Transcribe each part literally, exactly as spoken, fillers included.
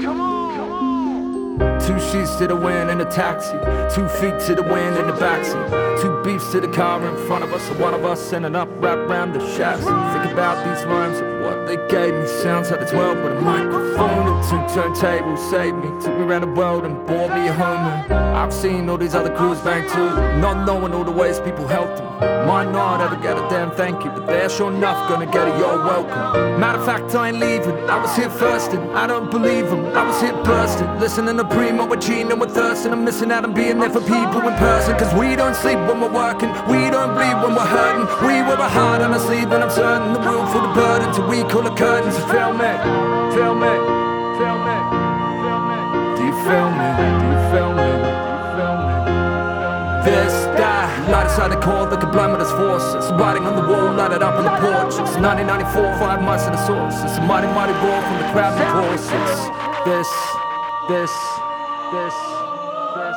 Two sheets to the wind in a taxi, two feet to the wind in the backseat, two beefs to the car in front of us, and one of us ending up wrapped around the chassis. Think about these rhymes and what they gave me. Sounds like the twelve with a microphone and two turntables saved me. Took me around the world and bought me a home. And I've seen all these other crews bang too, not knowing all the ways people helped them. Might not ever get a damn thank you, but they're sure enough gonna get a you're welcome. Matter of fact, I ain't leaving. I was here first and I don't believe them. I was here bursting, listening to Primo, we're cheating, we're thirsting. I'm missing out on being there for people in person. Cause we don't sleep when we're working, we don't bleed when we're hurting. We wear a heart on our sleeve and I'm certain the room full of burdens. So we call the curtains. So feel me, feel me, feel me, feel me. Do you feel me? Do you feel me? Do you feel me? This, that, light inside the core that could blind with its forces. Writing on the wall, light it up on the porch. It's nineteen ninety-four, five mice in the source. It's a mighty, mighty roar from the crowd and courses. This, this, this, this.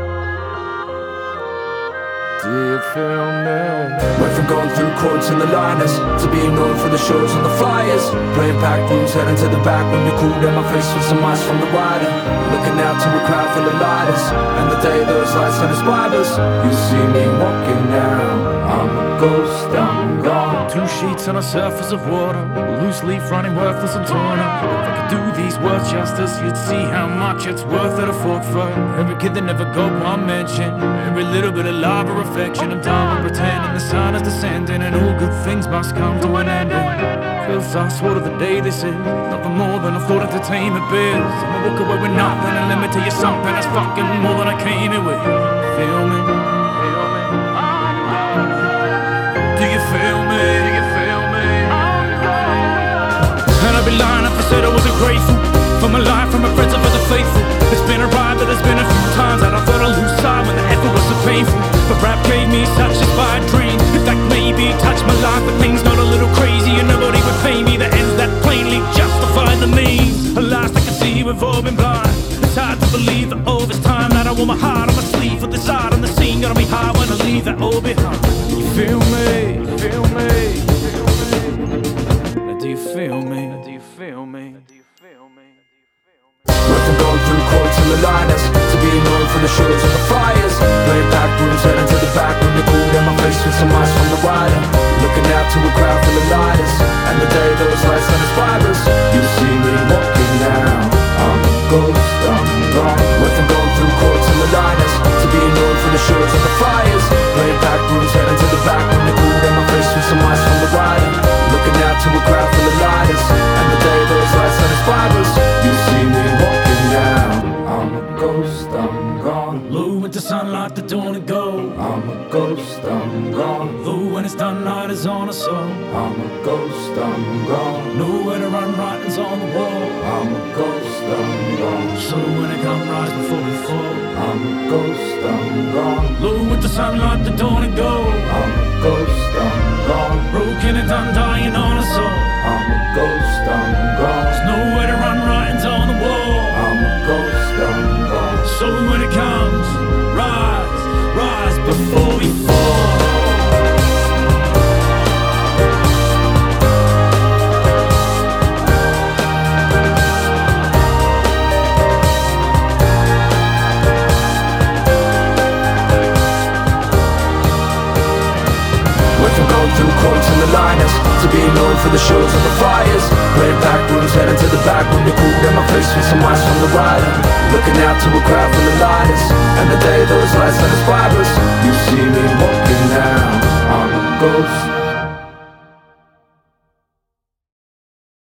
Do you feel me? Went from going through chords and the liners to being known for the shows and the flyers. Playing packed rooms, heading to the back when you cooled down my face with some ice from the rider. Looking out to a crowd full of lighters, and the day those lights satisfied us. You see me walking now, I'm a ghost, I'm gone. Two sheets on a surface of water, loose leaf running worthless and torn up. If I could do these words justice, you'd see how much it's worth at a fork for every kid that never got one mention, every little bit of love or affection. I'm done with pretending the sun is descending, and all good things must come to an ending. Feels I swore to the day they said nothing more than a thought entertainment biz. I'ma walk away with nothing and limit to you something that's fucking more than I came here with. Feel me? Feel me? Do you feel me? Do you feel me? And I'd be lying if I said I wasn't grateful for my life, for my friends and for the faithful. It's been a ride, but there's been a few times that I thought I'd lose sight when the effort was so painful. But rap gave me such a inspired dream. In fact, maybe it touched my life, but things got a little crazy, and nobody would pay me the ends that plainly justify the means. At last I can see we've all been blind. It's hard to believe that all this time that I wore my heart on my sleeve. For this art on the scene, gonna be hard when I leave that all behind. You feel me? Feel me? Do you feel me? Do you feel me? Do you feel me? Went from going through chords and the liners to being known for the shows and the flyers. Playing packed rooms, heading to the back when you cooled down my face with some ice from the rider. Looking out to a crowd full of lighters, and the day those lights satisfied us. You see me walking now, I'm a ghost, I'm gone. Went from going through chords and the liners to being known for the shows and the flyers. Playing packed rooms, heading to the back when you cooled down my face with some ice from the rider. Looking out to a crowd full of lighters, and the day those lights satisfied us. You see me walking now, I'm a ghost, I'm gone. Low into sunlight, the dawn and go. I'm a ghost, I'm gone. Though when it's done, night is on us all. I'm a ghost, I'm gone. Nowhere to run, writings on the wall. I'm a ghost, I'm gone. So when it comes, rise before we fall. I'm a ghost, I'm gone. Low into sunlight, the dawn and go. I'm a ghost, I'm gone. Broken and done, dying on us all. I'm a ghost, I'm gone. There's nowhere to run, writings on the wall. I'm a ghost, I'm gone. So when it comes, rise, rise before we fall. Through chords and the liners to being known for the shows and the flyers. Playing packed rooms, heading to the back when you cooled down my face with some ice from the rider. Looking out to a crowd full of lighters, and the day those lights satisfied